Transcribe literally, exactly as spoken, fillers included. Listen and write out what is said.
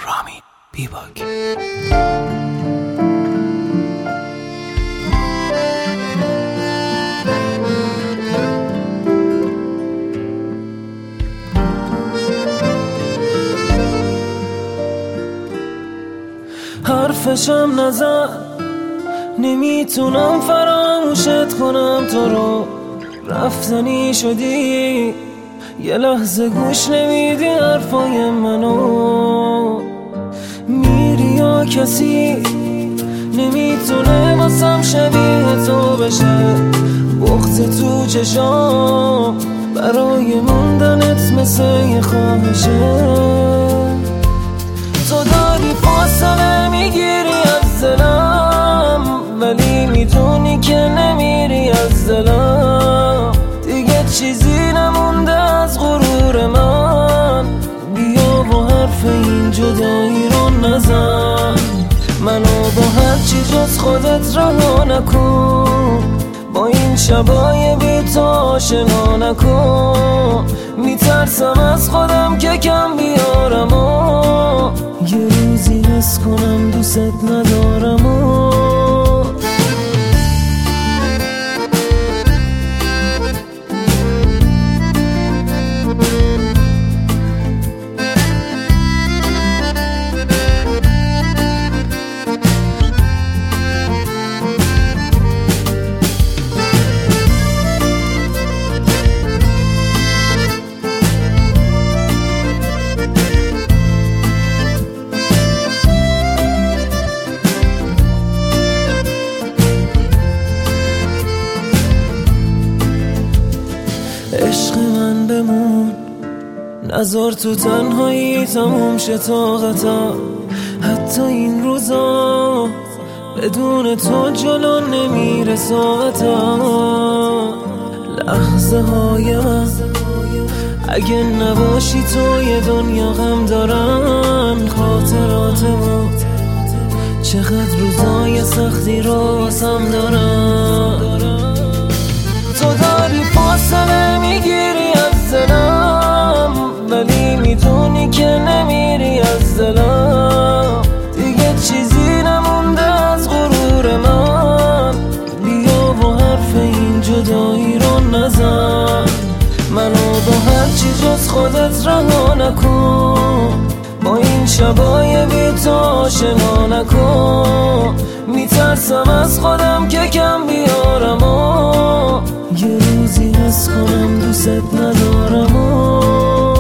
رامین بیباک. حرفشم نزن، نمیتونم فراموشت کنم تو رو. رفتنی شدی، یه لحظه گوش نمیدی حرفای منو. میری یا کسی نمیتونه واسم شبیه تو بشه. بغض تو چشام برای موندنت مثل یه خواهشه. تو داری فاصله میگیری از دلم، ولی میدونی که نمیری از دلم. دیگه چیزی نمونده از غرور من. بیا با حرف این جدایی رو نزن، منو با هر چی جز خودت رها نکن. با این شبای بی تو آشنا نکن. میترسم از خودم که کم بیارم و یه روزی حس کنم دوست ندارم و عشق من بمون، نذار تو تنهایی تموم شه طاقتم. حتی این روزا بدون تو جلو نمیره ساعتم. لحظه های من اگه نباشی تو یه دنیا غم دارن. خاطرات ما چقدر روزای سختی رو واسم دارن. تو داری فاصله میگیری از دلم، ولی میدونی که نمیری از دلم. دیگه چیزی نمونده از غرور من. بیا با حرف این جدایی رو نزن، منو با هر چی جز خودت رها نکن. با این شبای بی تو آشنا نکن. میترسم از خودم که کم بیارم و یه روزی حس کنم دوست ندارم و